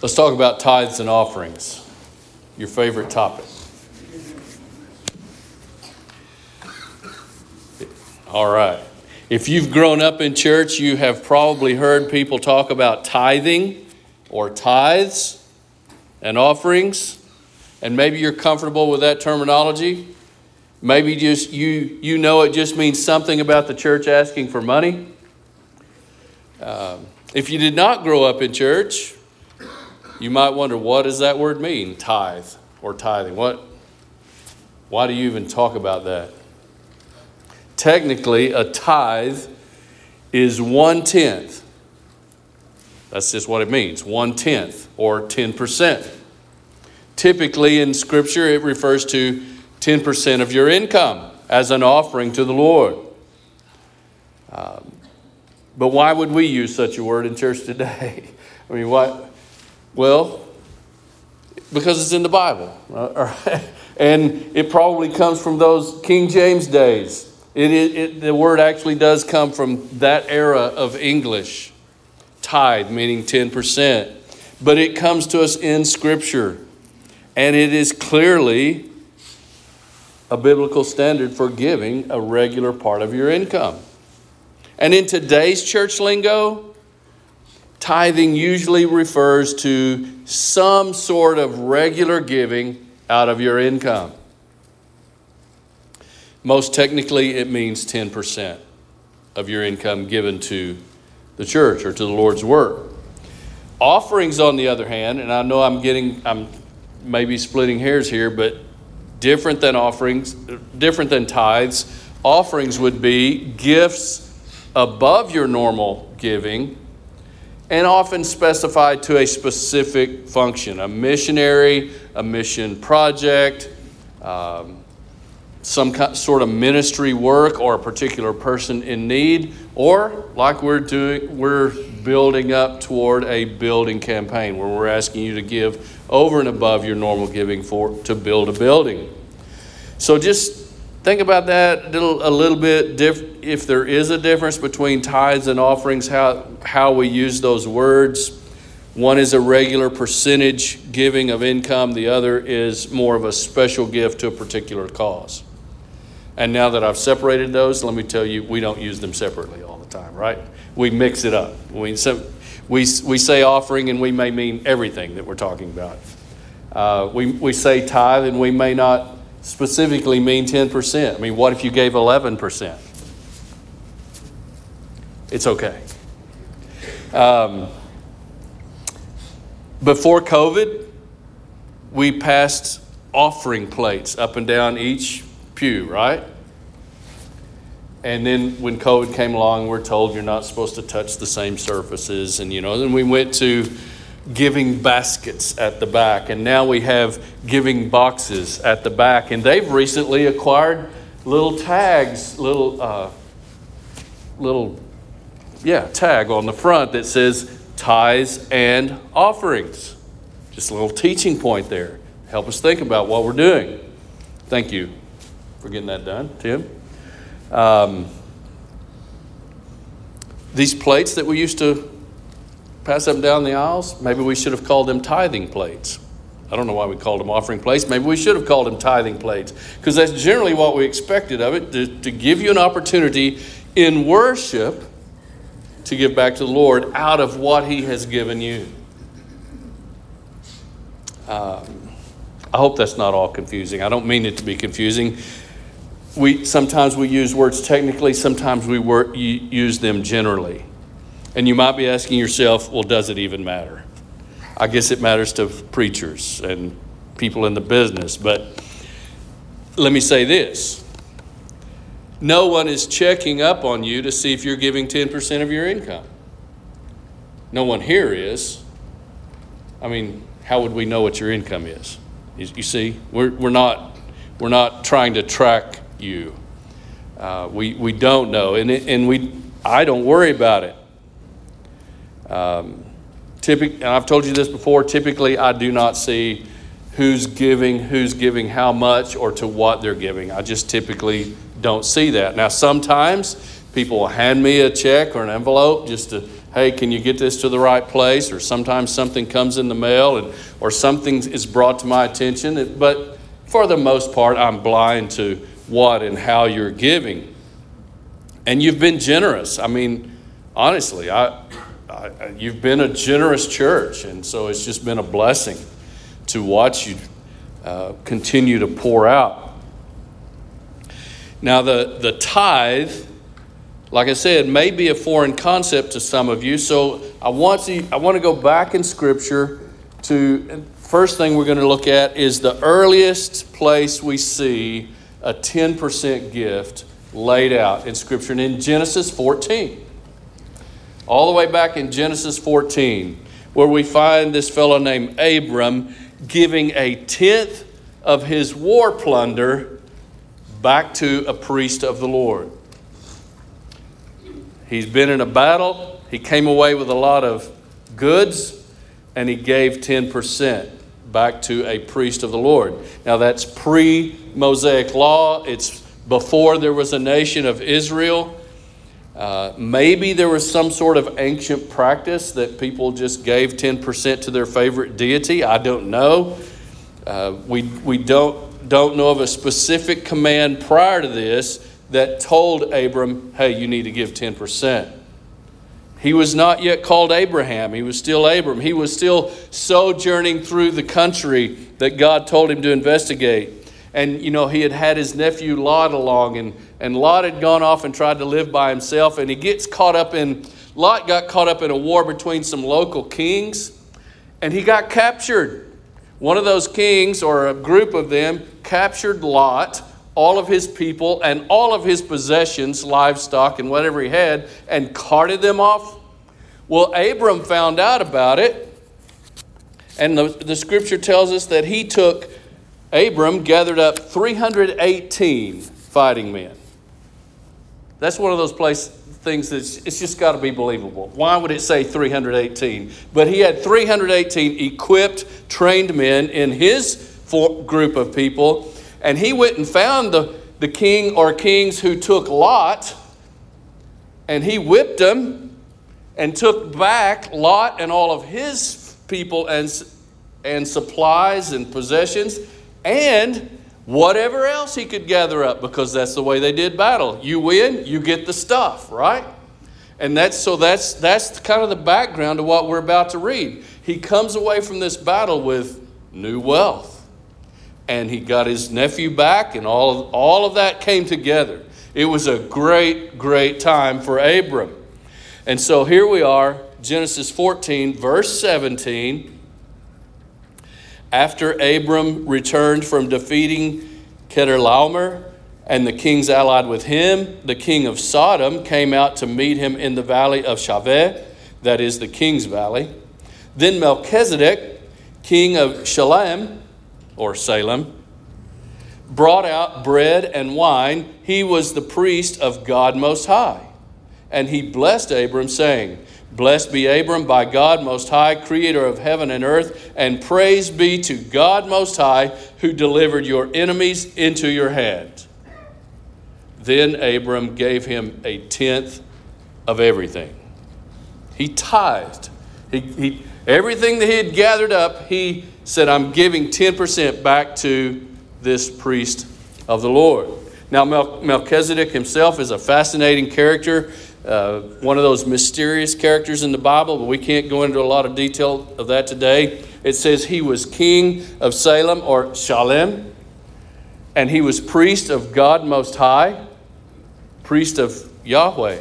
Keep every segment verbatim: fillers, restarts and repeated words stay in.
Let's talk about tithes and offerings, your favorite topic. All right. If you've grown up in church, you have probably heard people talk about tithing or tithes and offerings, and maybe you're comfortable with that terminology. Maybe just you you know it just means something about the church asking for money. Um, if you did not grow up in church, you might wonder, what does that word mean, tithe or tithing? What? Why do you even talk about that? Technically, a tithe is one-tenth. That's just what it means, one-tenth or ten percent. Typically in Scripture, it refers to ten percent of your income as an offering to the Lord. Um, but why would we use such a word in church today? I mean, why? Well, because it's in the Bible. Right? And it probably comes from those King James days. It, it, it, the word actually does come from that era of English. Tithe, meaning ten percent. But it comes to us in Scripture. And it is clearly a biblical standard for giving a regular part of your income. And in today's church lingo, tithing usually refers to some sort of regular giving out of your income. Most technically, it means ten percent of your income given to the church or to the Lord's work. Offerings, on the other hand, and I know I'm getting, I'm maybe splitting hairs here, but different than offerings, different than tithes, offerings would be gifts above your normal giving and often specified to a specific function, a missionary, a mission project, um, some sort of ministry work or a particular person in need, or like we're doing, we're building up toward a building campaign where we're asking you to give over and above your normal giving for to build a building. So just think about that a little, a little bit, diff, if there is a difference between tithes and offerings, how, how we use those words. One is a regular percentage giving of income. The other is more of a special gift to a particular cause. And now that I've separated those, let me tell you, we don't use them separately all the time, right? We mix it up. We, so, we, we say offering and we may mean everything that we're talking about. Uh, we, we say tithe and we may not specifically mean ten percent. I mean, what if you gave eleven percent? It's okay. Um, before COVID, we passed offering plates up and down each pew, right? And then when COVID came along, we're told you're not supposed to touch the same surfaces. And, you know, then we went to giving baskets at the back. And now we have giving boxes at the back. And they've recently acquired little tags, little, uh, little, yeah, tag on the front that says tithes and offerings. Just a little teaching point there. Help us think about what we're doing. Thank you for getting that done, Tim. Um, these plates that we used to pass up and down the aisles, maybe we should have called them tithing plates. I don't know why we called them offering plates. Maybe we should have called them tithing plates, because that's generally what we expected of it, to, to give you an opportunity in worship to give back to the Lord out of what He has given you. Um, I hope that's not all confusing. I don't mean it to be confusing. We sometimes we use words technically, sometimes we wor- use them generally. And you might be asking yourself, well, does it even matter? I guess it matters to preachers and people in the business. But let me say this. No one is checking up on you to see if you're giving ten percent of your income. No one here is. I mean, how would we know what your income is? You, you see, we're we're not we're not trying to track you. Uh, we we don't know, and it, and we I don't worry about it. Um, typically, and I've told you this before. Typically, I do not see who's giving, who's giving how much, or to what they're giving. I just typically don't see that. Now, sometimes people will hand me a check or an envelope just to, hey, can you get this to the right place? Or sometimes something comes in the mail and or something is brought to my attention. But for the most part, I'm blind to what and how you're giving. And you've been generous. I mean, honestly, I, I you've been a generous church. And so it's just been a blessing to watch you uh, continue to pour out. Now, the, the tithe, like I said, may be a foreign concept to some of you. So I want to I want to go back in Scripture to, first thing we're going to look at is the earliest place we see a ten percent gift laid out in Scripture, and in Genesis fourteen. All the way back in Genesis fourteen, where we find this fellow named Abram giving a tenth of his war plunder back to a priest of the Lord. He's been in a battle. He came away with a lot of goods, and he gave ten percent back to a priest of the Lord. Now, that's pre-Mosaic law. It's before there was a nation of Israel. Uh, maybe there was some sort of ancient practice that people just gave ten percent to their favorite deity. I don't know. Uh, we we don't don't know of a specific command prior to this that told Abram, hey, you need to give ten percent. He was not yet called Abraham. He was still Abram. He was still sojourning through the country that God told him to investigate. And, you know, he had had his nephew Lot along, and, and Lot had gone off and tried to live by himself. And he gets caught up in, Lot got caught up in a war between some local kings, and he got captured. One of those kings, or a group of them, captured Lot, all of his people, and all of his possessions, livestock and whatever he had, and carted them off. Well, Abram found out about it, and the, the scripture tells us that he took, Abram gathered up three hundred eighteen fighting men. That's one of those place things that's it's just got to be believable. Why would it say three hundred eighteen? But he had three hundred eighteen equipped, trained men in his for, group of people. And he went and found the, the king or kings who took Lot, and he whipped them and took back Lot and all of his people and, and supplies and possessions and whatever else he could gather up, because that's the way they did battle. You win, you get the stuff, right? And that's so that's that's kind of the background of what we're about to read. He comes away from this battle with new wealth. And he got his nephew back, and all of, all of that came together. It was a great, great time for Abram. And so here we are, Genesis fourteen, verse seventeen. After Abram returned from defeating Chedorlaomer and the kings allied with him, the king of Sodom came out to meet him in the valley of Shaveh, that is the king's valley. Then Melchizedek, king of Shalem, or Salem, brought out bread and wine. He was the priest of God Most High. And he blessed Abram, saying, Blessed be Abram by God Most High, creator of heaven and earth, and praise be to God Most High, who delivered your enemies into your hand. Then Abram gave him a tenth of everything. He tithed. He, he, everything that he had gathered up, he said, I'm giving ten percent back to this priest of the Lord. Now, Mel- Melchizedek himself is a fascinating character, uh, one of those mysterious characters in the Bible, but we can't go into a lot of detail of that today. It says he was king of Salem, or Shalem, and he was priest of God Most High, priest of Yahweh.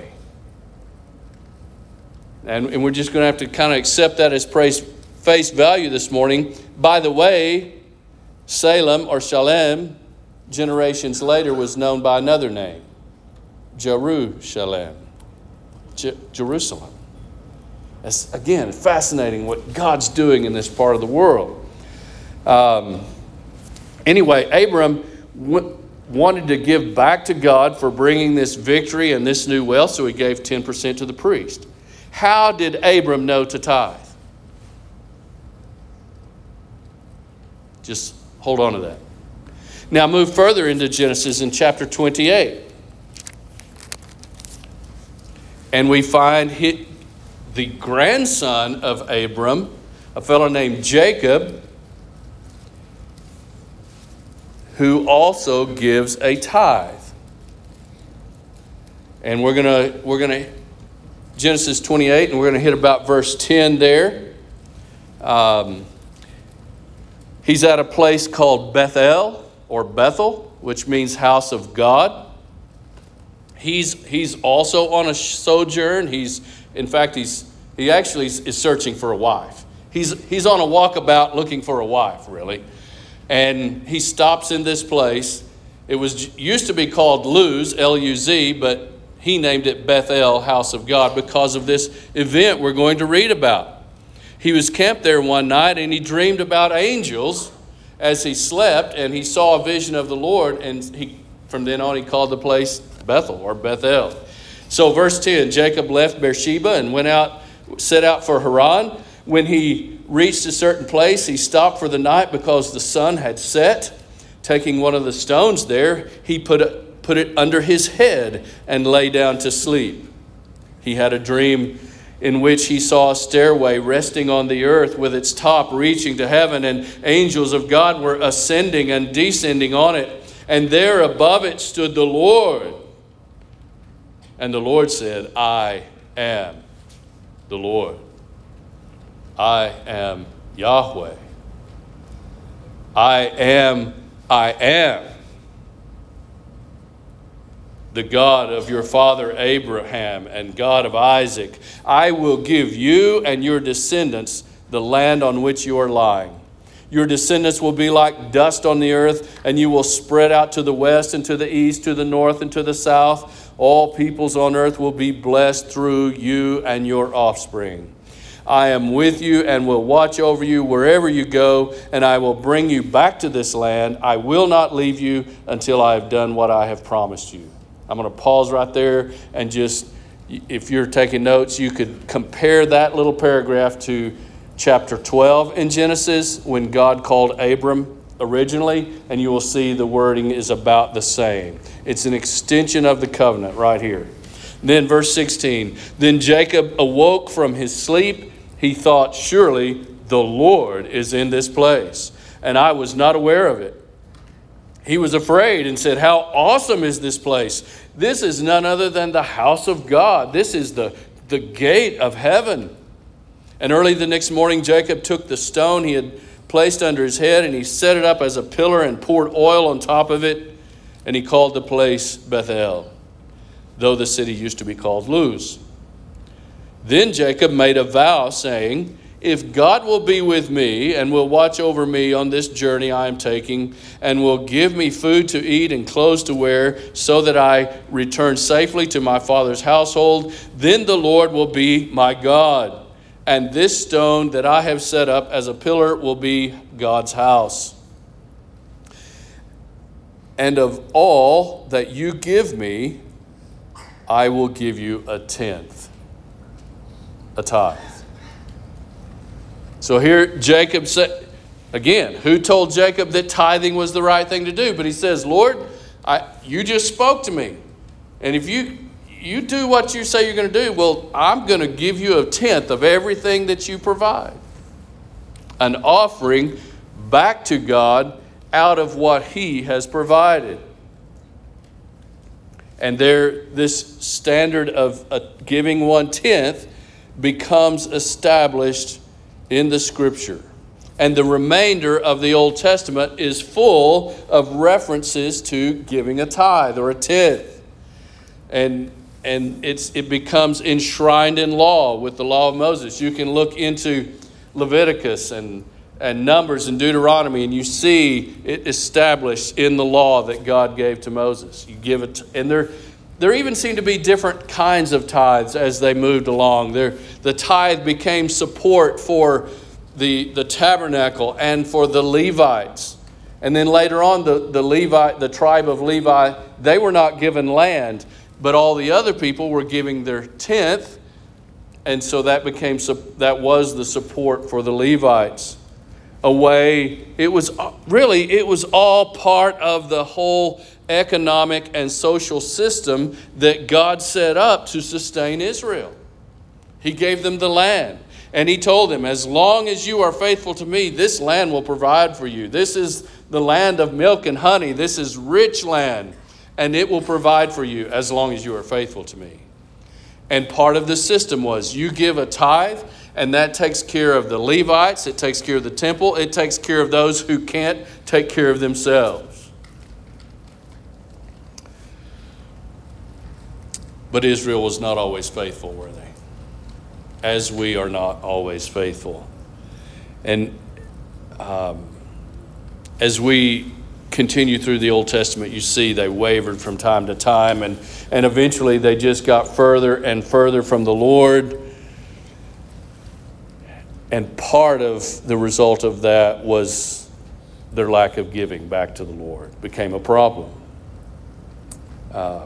And, and we're just going to have to kind of accept that as praise, face value this morning. By the way, Salem or Shalem, generations later, was known by another name, Jerusalem. Je- Jerusalem. That's, again, fascinating what God's doing in this part of the world. Um, anyway, Abram w- wanted to give back to God for bringing this victory and this new wealth, so he gave ten percent to the priest. How did Abram know to tithe? Just hold on to that. Now move further into Genesis in chapter twenty-eight. And we find he, the grandson of Abram, a fellow named Jacob, who also gives a tithe. And we're gonna we're gonna Genesis twenty-eight, and we're gonna hit about verse ten there. Um, he's at a place called Bethel or Bethel, which means house of God. He's he's also on a sojourn. He's in fact he's he actually is searching for a wife. He's he's on a walkabout looking for a wife, really. And he stops in this place. It was used to be called Luz, L U Z, but he named it Bethel, house of God, because of this event we're going to read about. He was camped there one night, and he dreamed about angels as he slept, and he saw a vision of the Lord, and he from then on he called the place Bethel or Bethel. So verse ten, Jacob left Beersheba and went out, set out for Haran. When he reached a certain place, he stopped for the night because the sun had set. Taking one of the stones there, he put it, put it under his head and lay down to sleep. He had a dream in which he saw a stairway resting on the earth with its top reaching to heaven, and angels of God were ascending and descending on it. And there above it stood the Lord. And the Lord said, I am the Lord. I am Yahweh. I am, I am the God of your father Abraham and God of Isaac. I will give you and your descendants the land on which you are lying. Your descendants will be like dust on the earth, and you will spread out to the west and to the east, to the north and to the south. All peoples on earth will be blessed through you and your offspring. I am with you and will watch over you wherever you go, and I will bring you back to this land. I will not leave you until I have done what I have promised you. I'm going to pause right there, and just, if you're taking notes, you could compare that little paragraph to chapter twelve in Genesis when God called Abram originally, and you will see the wording is about the same. It's an extension of the covenant right here. Then verse sixteen, then Jacob awoke from his sleep. He thought, surely the Lord is in this place, and I was not aware of it. He was afraid and said, how awesome is this place? This is none other than the house of God. This is the, the gate of heaven. And early the next morning, Jacob took the stone he had placed under his head, and he set it up as a pillar and poured oil on top of it, and he called the place Bethel, though the city used to be called Luz. Then Jacob made a vow, saying, if God will be with me and will watch over me on this journey I am taking, and will give me food to eat and clothes to wear, so that I return safely to my father's household, then the Lord will be my God, and this stone that I have set up as a pillar will be God's house. And of all that you give me, I will give you a tenth, a tithe. So here Jacob said, again, who told Jacob that tithing was the right thing to do? But he says, Lord, I, you just spoke to me. And if you, you do what you say you're going to do, well, I'm going to give you a tenth of everything that you provide. An offering back to God out of what he has provided. And there, this standard of uh, giving one-tenth becomes established in the Scripture. And the remainder of the Old Testament is full of references to giving a tithe or a tenth. And, and it's, it becomes enshrined in law with the law of Moses. You can look into Leviticus and, and Numbers and Deuteronomy, and you see it established in the law that God gave to Moses. You give it, and there, there even seemed to be different kinds of tithes as they moved along. There, the tithe became support for the, the tabernacle and for the Levites. And then later on, the, the Levi, the tribe of Levi, they were not given land, but all the other people were giving their tenth, and so that became that was the support for the Levites. A way, it was really, it was all part of the whole economic and social system that God set up to sustain Israel. He gave them the land. And he told them, as long as you are faithful to me, this land will provide for you. This is the land of milk and honey. This is rich land. And it will provide for you as long as you are faithful to me. And part of the system was you give a tithe, and that takes care of the Levites. It takes care of the temple. It takes care of those who can't take care of themselves. But Israel was not always faithful, were they? As we are not always faithful. And um, as we continue through the Old Testament, you see they wavered from time to time, and, and eventually they just got further and further from the Lord. And part of the result of that was their lack of giving back to the Lord became a problem. Um,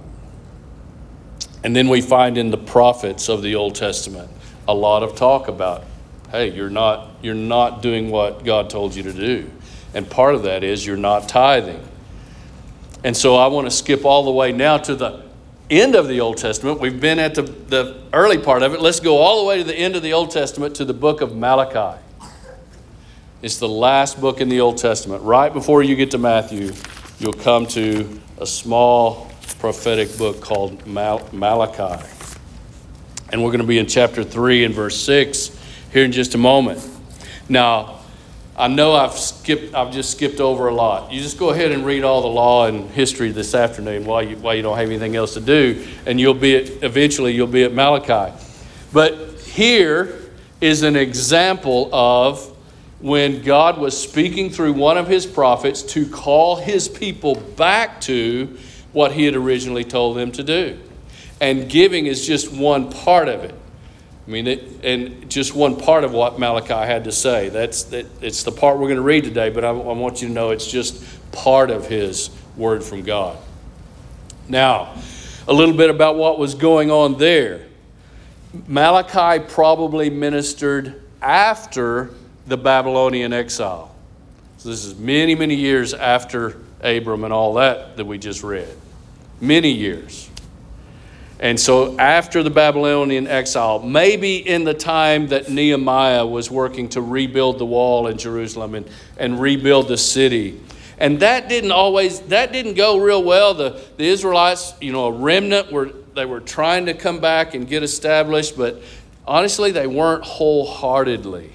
and then we find in the prophets of the Old Testament a lot of talk about, hey, you're not you're not doing what God told you to do. And part of that is you're not tithing. And so I want to skip all the way now to the end of the Old Testament. We've been at the, the early part of it. Let's go all the way to the end of the Old Testament, to the book of Malachi. It's the last book in the Old Testament. Right before you get to Matthew, you'll come to a small prophetic book called Mal- Malachi. And we're going to be in chapter three and verse six here in just a moment. Now, I know I've skipped. I've just skipped over a lot. You just go ahead and read all the law and history this afternoon while you while you don't have anything else to do, and you'll be at, eventually you'll be at Malachi. But here is an example of when God was speaking through one of his prophets to call his people back to what he had originally told them to do. And giving is just one part of it. I mean, it, and just one part of what Malachi had to say. That's that. It's the part we're going to read today, but I, I want you to know it's just part of his word from God. Now, a little bit about what was going on there. Malachi probably ministered after the Babylonian exile. So this is many, many years after Abram and all that that we just read. Many years. And so after the Babylonian exile, maybe in the time that Nehemiah was working to rebuild the wall in Jerusalem and, and rebuild the city. And that didn't always, that didn't go real well. The, the Israelites, you know, a remnant, were they were trying to come back and get established, but honestly, they weren't wholeheartedly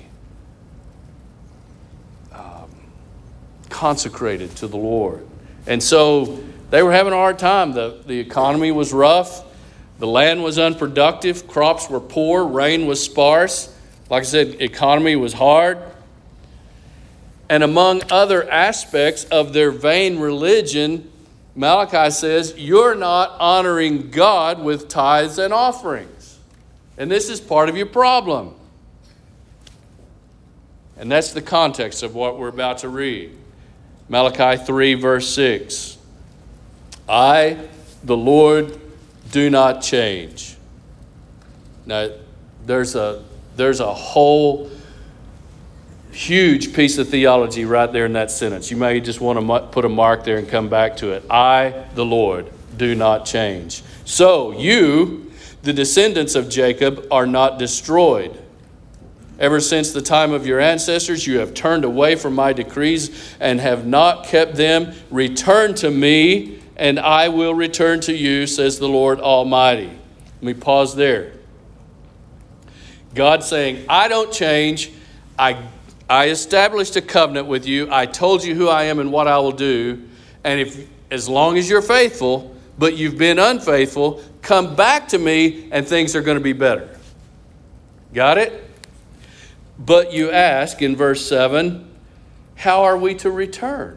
um, consecrated to the Lord. And so they were having a hard time. The, the economy was rough. The land was unproductive, crops were poor, rain was sparse. Like I said, economy was hard. And among other aspects of their vain religion, Malachi says, you're not honoring God with tithes and offerings. And this is part of your problem. And that's the context of what we're about to read. Malachi three, verse six. I, the Lord, do not change. Now, there's a there's a whole huge piece of theology right there in that sentence. You may just want to put a mark there and come back to it. I, the Lord, do not change. So you, the descendants of Jacob, are not destroyed. Ever since the time of your ancestors, you have turned away from my decrees and have not kept them. Return to me, and I will return to you, says the Lord Almighty. Let me pause there. God saying, I don't change. I, I established a covenant with you. I told you who I am and what I will do. And if, as long as you're faithful, but you've been unfaithful, come back to me and things are going to be better. Got it? But you ask in verse seven, how are we to return?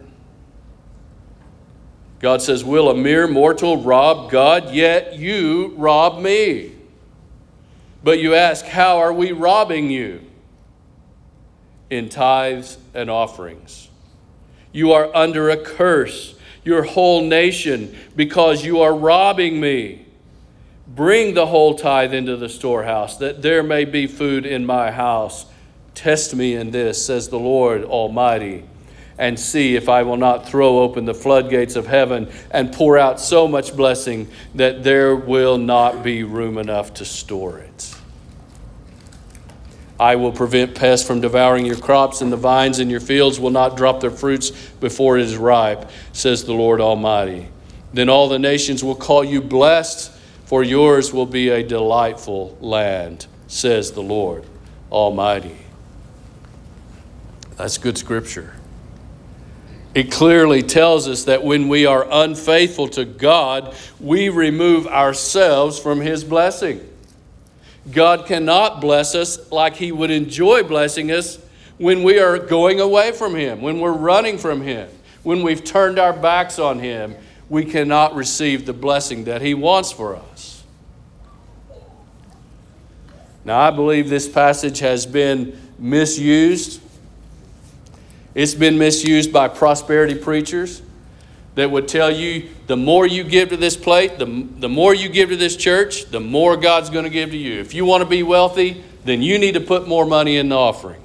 God says, will a mere mortal rob God? Yet you rob me. But you ask, how are we robbing you? In tithes and offerings. You are under a curse, your whole nation, because you are robbing me. Bring the whole tithe into the storehouse, that there may be food in my house. Test me in this, says the Lord Almighty, and see if I will not throw open the floodgates of heaven and pour out so much blessing that there will not be room enough to store it. I will prevent pests from devouring your crops, and the vines in your fields will not drop their fruits before it is ripe, says the Lord Almighty. Then all the nations will call you blessed, for yours will be a delightful land, says the Lord Almighty. That's good scripture. It clearly tells us that when we are unfaithful to God, we remove ourselves from his blessing. God cannot bless us like he would enjoy blessing us when we are going away from him, when we're running from him, when we've turned our backs on him. We cannot receive the blessing that he wants for us. Now, I believe this passage has been misused. It's been misused by prosperity preachers that would tell you the more you give to this plate, the, the more you give to this church, the more God's going to give to you. If you want to be wealthy, then you need to put more money in the offering.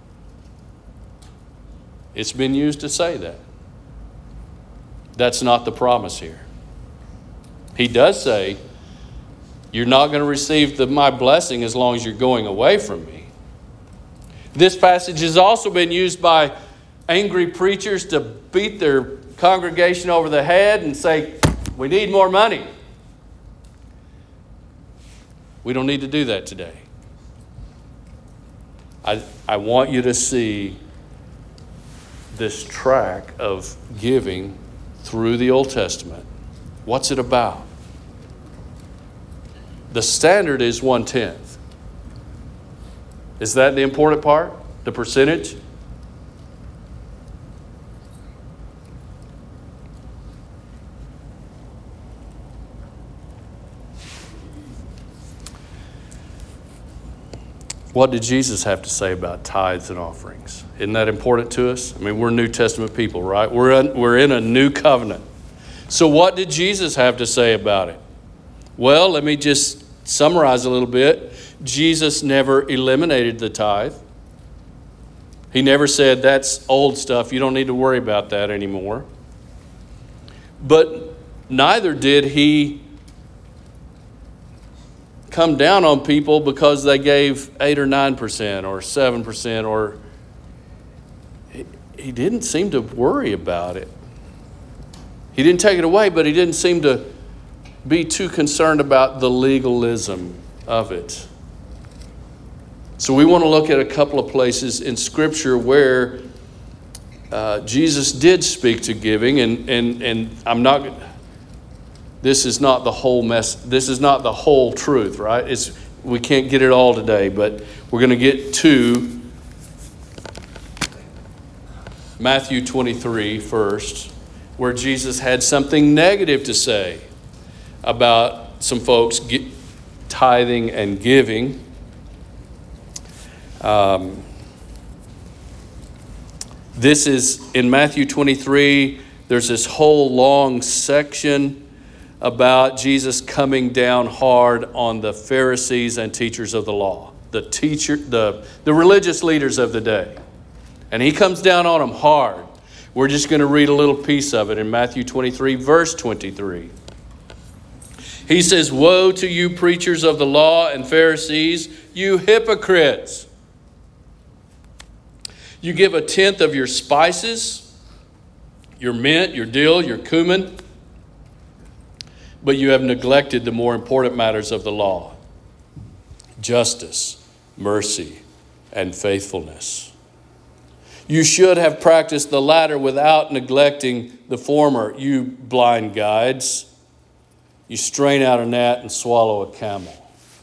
It's been used to say that. That's not the promise here. He does say, you're not going to receive the, my blessing as long as you're going away from me. This passage has also been used by angry preachers to beat their congregation over the head and say, we need more money. We don't need to do that today. I, I want you to see this track of giving through the Old Testament. What's it about? The standard is one-tenth. Is that the important part? The percentage? What did Jesus have to say about tithes and offerings? Isn't that important to us? I mean, we're New Testament people, right? We're in, we're in a new covenant. So what did Jesus have to say about it? Well, let me just summarize a little bit. Jesus never eliminated the tithe. He never said, that's old stuff. You don't need to worry about that anymore. But neither did he come down on people because they gave eight or nine percent or seven percent, or he, he didn't seem to worry about it. He didn't take it away, but he didn't seem to be too concerned about the legalism of it. So we want to look at a couple of places in Scripture where uh, Jesus did speak to giving, and and and I'm not. This is not the whole mess. This is not the whole truth, right? It's we can't get it all today, but we're going to get to Matthew twenty-three first, where Jesus had something negative to say about some folks get, tithing and giving. Um, this is in Matthew twenty-three. There's this whole long section about Jesus coming down hard on the Pharisees and teachers of the law, the teacher, the, the religious leaders of the day. And he comes down on them hard. We're just going to read a little piece of it in Matthew twenty-three, verse twenty-three. He says, "Woe to you, preachers of the law and Pharisees, you hypocrites! You give a tenth of your spices, your mint, your dill, your cumin, but you have neglected the more important matters of the law: justice, mercy, and faithfulness. You should have practiced the latter without neglecting the former, you blind guides. You strain out a gnat and swallow a camel."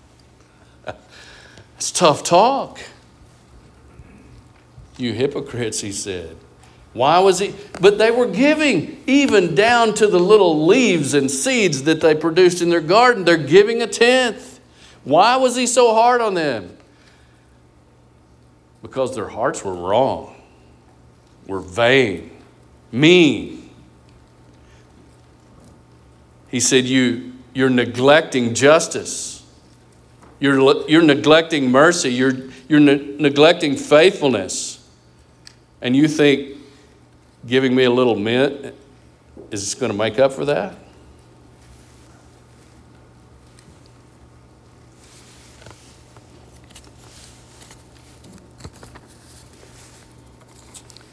It's tough talk. You hypocrites, he said. Why was he? But they were giving even down to the little leaves and seeds that they produced in their garden. They're giving a tenth. Why was he so hard on them? Because their hearts were wrong, were vain, mean. He said, you, you're neglecting justice. You're, you're neglecting mercy. You're, you're ne- neglecting faithfulness. And you think giving me a little mint is going to make up for that?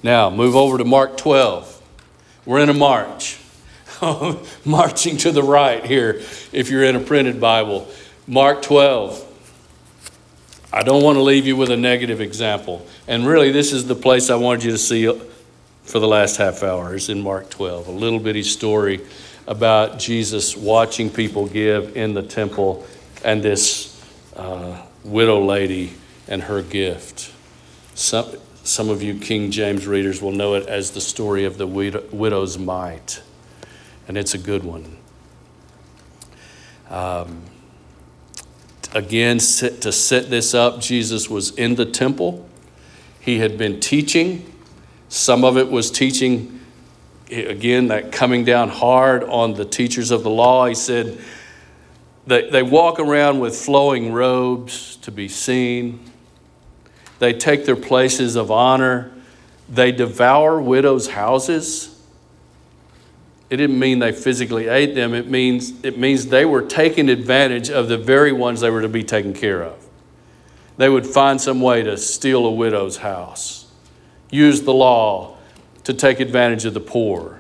Now, move over to Mark twelve. We're in a march. Marching to the right here, if you're in a printed Bible. Mark twelve. I don't want to leave you with a negative example. And really, this is the place I wanted you to see for the last half hour, is in Mark twelve. A little bitty story about Jesus watching people give in the temple, and this uh, widow lady and her gift. Some, some of you King James readers will know it as the story of the widow, widow's mite. And it's a good one. Um, again, sit, to set this up, Jesus was in the temple. He had been teaching. Some of it was teaching, again, that coming down hard on the teachers of the law. He said they, they walk around with flowing robes to be seen. They take their places of honor. They devour widows' houses. It didn't mean they physically ate them. It means it means they were taking advantage of the very ones they were to be taken care of. They would find some way to steal a widow's house, use the law to take advantage of the poor.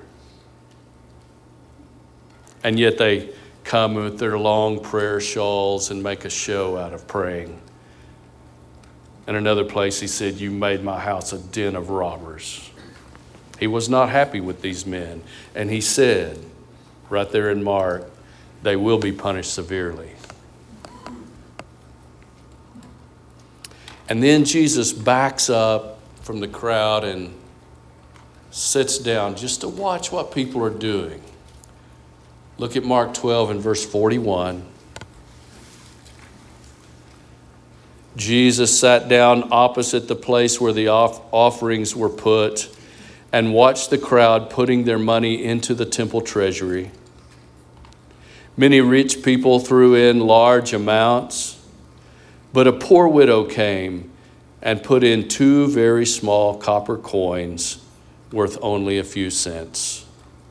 And yet they come with their long prayer shawls and make a show out of praying. In another place, he said, "You made my house a den of robbers." He was not happy with these men. And he said, right there in Mark, they will be punished severely. And then Jesus backs up from the crowd and sits down just to watch what people are doing. Look at Mark twelve and verse forty-one. Jesus sat down opposite the place where the off- offerings were put and watched the crowd putting their money into the temple treasury. Many rich people threw in large amounts, but a poor widow came and put in two very small copper coins worth only a few cents.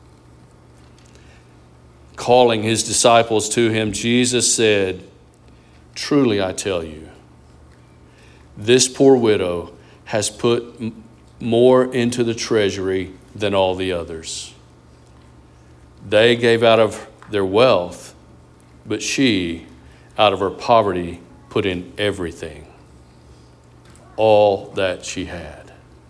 Calling his disciples to him, Jesus said, "Truly I tell you, this poor widow has put more into the treasury than all the others. They gave out of their wealth, but she, out of her poverty, put in everything, all that she had."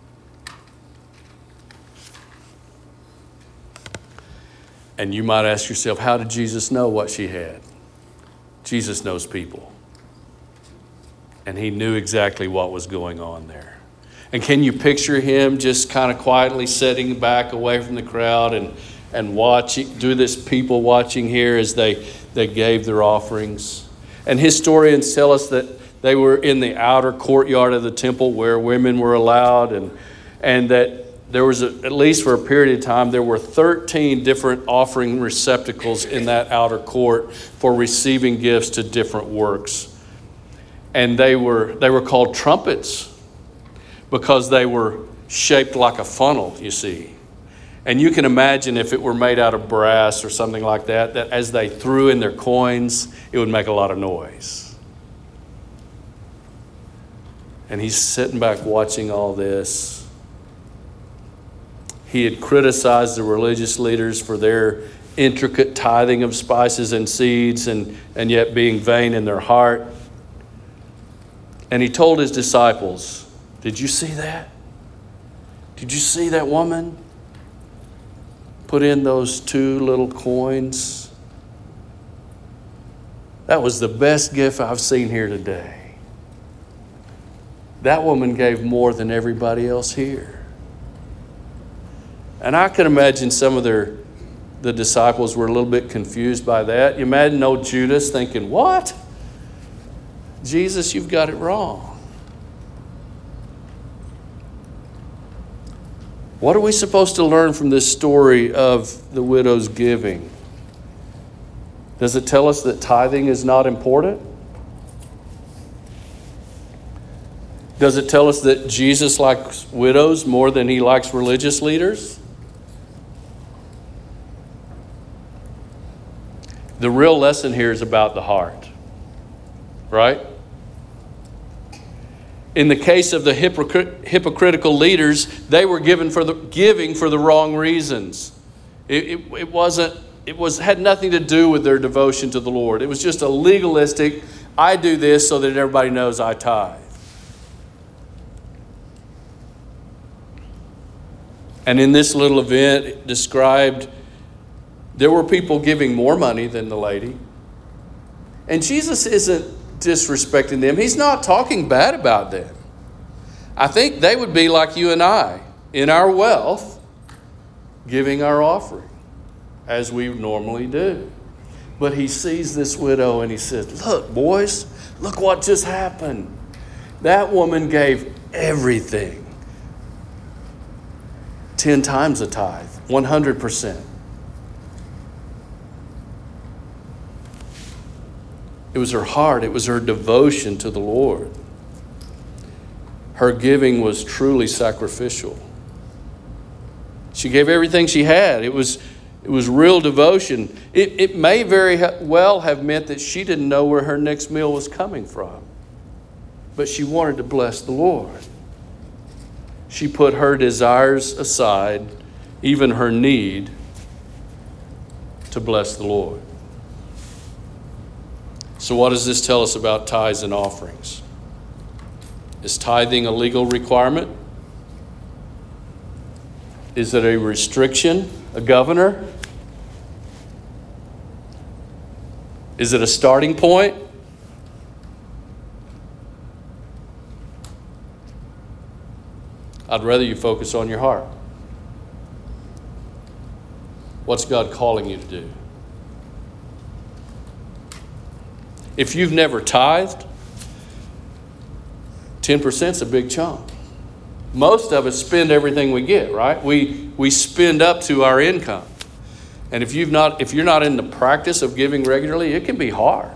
And you might ask yourself, how did Jesus know what she had? Jesus knows people. And he knew exactly what was going on there. And can you picture him just kind of quietly sitting back away from the crowd and, and watching, do this people watching here as they, they gave their offerings? And historians tell us that they were in the outer courtyard of the temple where women were allowed, and, and that there was, a, at least for a period of time, there were thirteen different offering receptacles in that outer court for receiving gifts to different works. And they were they were called trumpets because they were shaped like a funnel, you see. And you can imagine if it were made out of brass or something like that, that as they threw in their coins, it would make a lot of noise. And he's sitting back watching all this. He had criticized the religious leaders for their intricate tithing of spices and seeds, and, and yet being vain in their heart. And he told his disciples, "Did you see that? Did you see that woman put in those two little coins? That was the best gift I've seen here today. That woman gave more than everybody else here." And I can imagine some of their the disciples were a little bit confused by that. You imagine old Judas thinking, "What? Jesus, you've got it wrong." What are we supposed to learn from this story of the widow's giving? Does it tell us that tithing is not important? Does it tell us that Jesus likes widows more than he likes religious leaders? The real lesson here is about the heart, right? In the case of the hypocrit- hypocritical leaders, they were given for the, giving for the wrong reasons. It, it, it wasn't. It was had nothing to do with their devotion to the Lord. It was just a legalistic, I do this so that everybody knows I tithe. And in this little event, it described there were people giving more money than the lady. And Jesus isn't disrespecting them. He's not talking bad about them. I think they would be like you and I, in our wealth, giving our offering, as we normally do. But he sees this widow and he says, look, boys, look what just happened. That woman gave everything. Ten times the tithe, one hundred percent. It was her heart. It was her devotion to the Lord. Her giving was truly sacrificial. She gave everything she had. It was, it was real devotion. It, it may very well have meant that she didn't know where her next meal was coming from. But she wanted to bless the Lord. She put her desires aside, even her need, to bless the Lord. So what does this tell us about tithes and offerings? Is tithing a legal requirement? Is it a restriction, a governor? Is it a starting point? I'd rather you focus on your heart. What's God calling you to do? If you've never tithed, ten percent is a big chunk. Most of us spend everything we get, right? We we spend up to our income. And if you've not if you're not in the practice of giving regularly, it can be hard.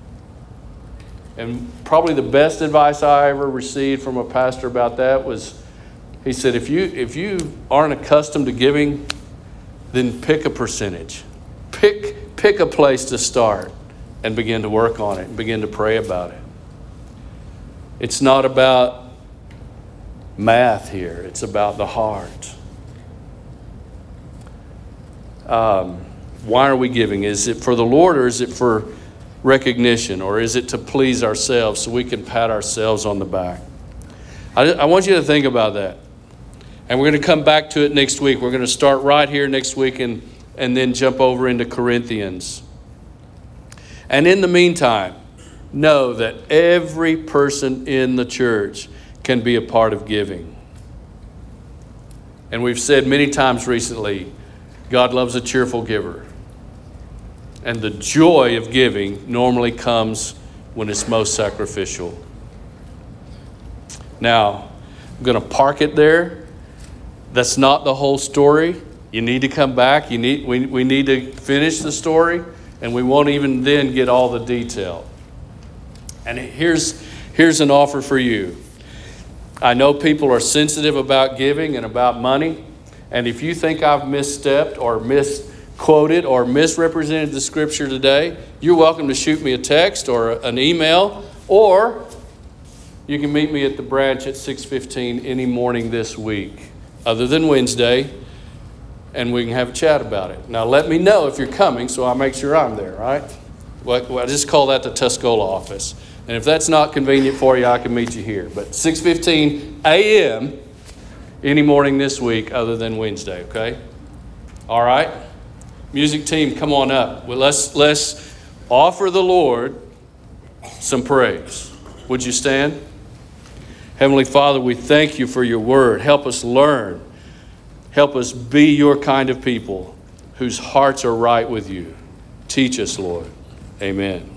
And probably the best advice I ever received from a pastor about that was, he said, if you if you aren't accustomed to giving, then pick a percentage. Pick pick a place to start and begin to work on it and begin to pray about it. It's not about math here. It's about the heart. Um, why are we giving? Is it for the Lord, or is it for recognition, or is it to please ourselves so we can pat ourselves on the back? I, I want you to think about that. And we're going to come back to it next week. We're going to start right here next week and, and then jump over into Corinthians. And in the meantime, know that every person in the church can be a part of giving. And we've said many times recently, God loves a cheerful giver. And the joy of giving normally comes when it's most sacrificial. Now, I'm going to park it there. That's not the whole story. You need to come back. You need we, we need to finish the story, and we won't even then get all the detail. And here's here's an offer for you. I know people are sensitive about giving and about money. And if you think I've misstepped or misquoted or misrepresented the scripture today, you're welcome to shoot me a text or an email, or you can meet me at the branch at six fifteen any morning this week, other than Wednesday, and we can have a chat about it. Now, let me know if you're coming so I'll make sure I'm there, right? Well, I just call that the Tuscola office. And if that's not convenient for you, I can meet you here. But six fifteen a.m. any morning this week other than Wednesday, okay? All right? Music team, come on up. Well, let's, let's offer the Lord some praise. Would you stand? Heavenly Father, we thank you for your word. Help us learn. Help us be your kind of people whose hearts are right with you. Teach us, Lord. Amen.